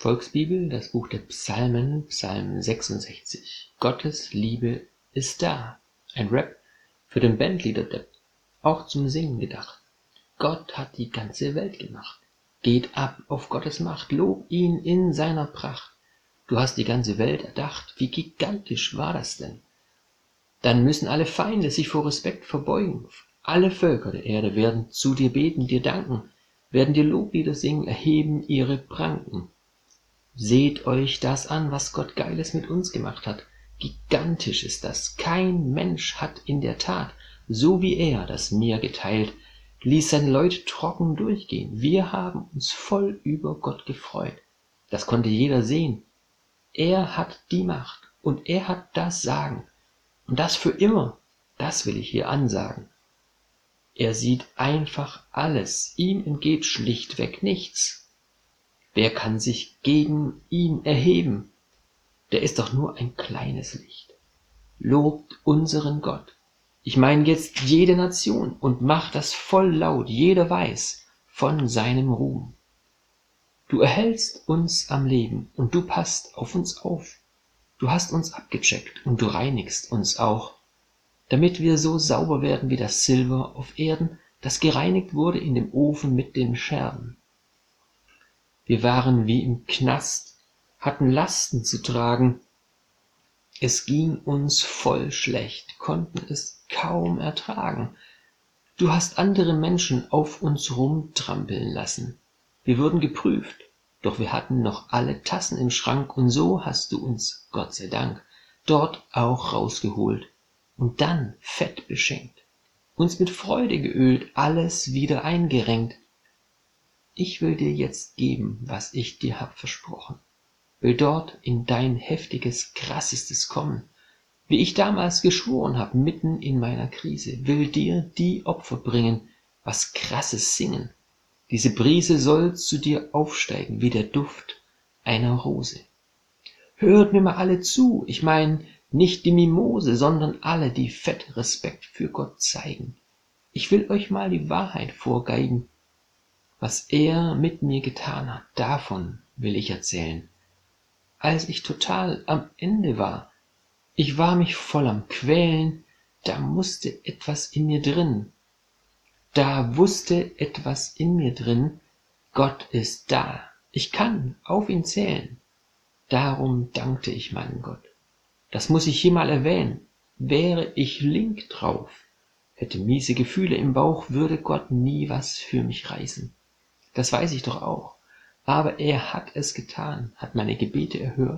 Volksbibel, das Buch der Psalmen, Psalm 66. Gottes Liebe ist da. Ein Rap für den Bandleader-Depp, auch zum Singen gedacht. Gott hat die ganze Welt gemacht. Geht ab auf Gottes Macht, lob ihn in seiner Pracht. Du hast die ganze Welt erdacht, wie gigantisch war das denn? Dann müssen alle Feinde sich vor Respekt verbeugen. Alle Völker der Erde werden zu dir beten, dir danken, werden dir Loblieder singen, erheben ihre Pranken. Seht euch das an, was Gott Geiles mit uns gemacht hat. Gigantisch ist das. Kein Mensch hat in der Tat, so wie er das Meer geteilt, ließ seine Leute trocken durchgehen. Wir haben uns voll über Gott gefreut. Das konnte jeder sehen. Er hat die Macht und er hat das Sagen. Und das für immer, das will ich hier ansagen. Er sieht einfach alles, ihm entgeht schlichtweg nichts. Wer kann sich gegen ihn erheben? Der ist doch nur ein kleines Licht. Lobt unseren Gott. Ich meine jetzt jede Nation und macht das voll laut, jeder weiß von seinem Ruhm. Du erhältst uns am Leben und du passt auf uns auf. Du hast uns abgecheckt und du reinigst uns auch, damit wir so sauber werden wie das Silber auf Erden, das gereinigt wurde in dem Ofen mit den Scherben. Wir waren wie im Knast, hatten Lasten zu tragen. Es ging uns voll schlecht, konnten es kaum ertragen. Du hast andere Menschen auf uns rumtrampeln lassen. Wir wurden geprüft, doch wir hatten noch alle Tassen im Schrank und so hast du uns, Gott sei Dank, dort auch rausgeholt und dann fett beschenkt, uns mit Freude geölt, alles wieder eingerenkt. Ich will dir jetzt geben, was ich dir hab versprochen, will dort in dein heftiges, krassestes kommen, wie ich damals geschworen hab, mitten in meiner Krise, will dir die Opfer bringen, was krasses singen. Diese Brise soll zu dir aufsteigen, wie der Duft einer Rose. Hört mir mal alle zu, ich mein nicht die Mimose, sondern alle, die fett Respekt für Gott zeigen. Ich will euch mal die Wahrheit vorgeigen. Was er mit mir getan hat, davon will ich erzählen. Als ich total am Ende war, ich war mich voll am Quälen, da musste etwas in mir drin. Da wusste etwas in mir drin, Gott ist da, ich kann auf ihn zählen. Darum dankte ich meinem Gott. Das muss ich hier mal erwähnen. Wäre ich link drauf, hätte miese Gefühle im Bauch, würde Gott nie was für mich reißen. Das weiß ich doch auch. Aber er hat es getan, hat meine Gebete erhört.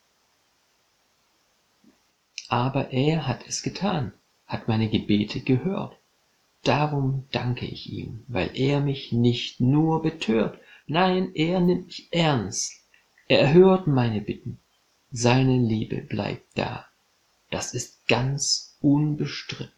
Aber er hat es getan, hat meine Gebete gehört. Darum danke ich ihm, weil er mich nicht nur betört, nein, er nimmt mich ernst. Er erhört meine Bitten. Seine Liebe bleibt da. Das ist ganz unbestritten.